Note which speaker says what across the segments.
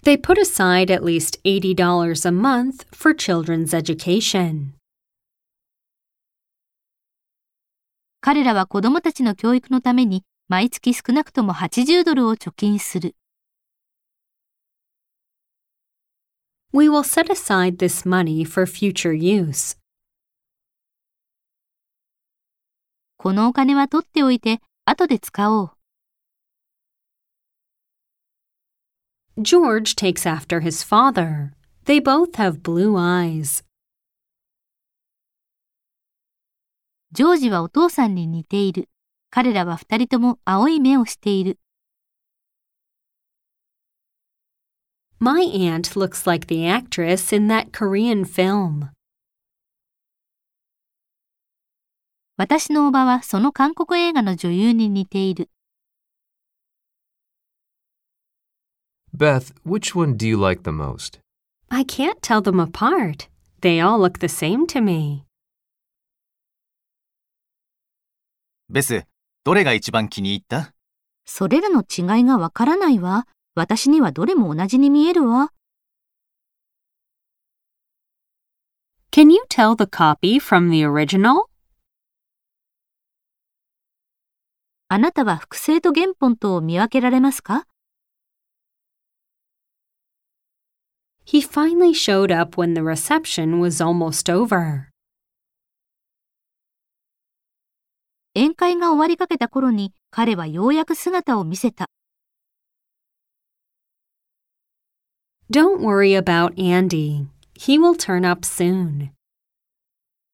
Speaker 1: They put aside at least $80 a month for children's education.
Speaker 2: 彼らは子供たちの教育のために毎月少なくとも$80を貯金する。
Speaker 1: We will set aside this money for future use.
Speaker 2: このお金は取っておいて後で使おう。
Speaker 1: George takes after his father. They both have blue eyes.
Speaker 2: ジョージはお父さんに似ている。彼らは二人とも青い目をしている。
Speaker 1: My aunt looks like the actress in that Korean film.
Speaker 2: 私のおばはその韓国映画の女優に似ている。
Speaker 3: Beth, which one do you like the most?
Speaker 1: I can't tell them apart. They all look the same to me.
Speaker 4: ベス、どれが一番気に入った？
Speaker 2: それらの違いがわからないわ。私にはどれも同じに見えるわ。
Speaker 1: Can you tell the copy from the original?
Speaker 2: あなたは複製と原本とを見分けられますか？
Speaker 1: He finally showed up when the reception was almost over.
Speaker 2: 宴会が終わりかけた頃に彼はようやく姿を見せた。
Speaker 1: Don't worry about Andy. He will turn up soon.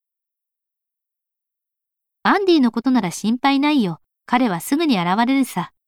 Speaker 2: アンディのことなら心配ないよ。彼はすぐに現れるさ。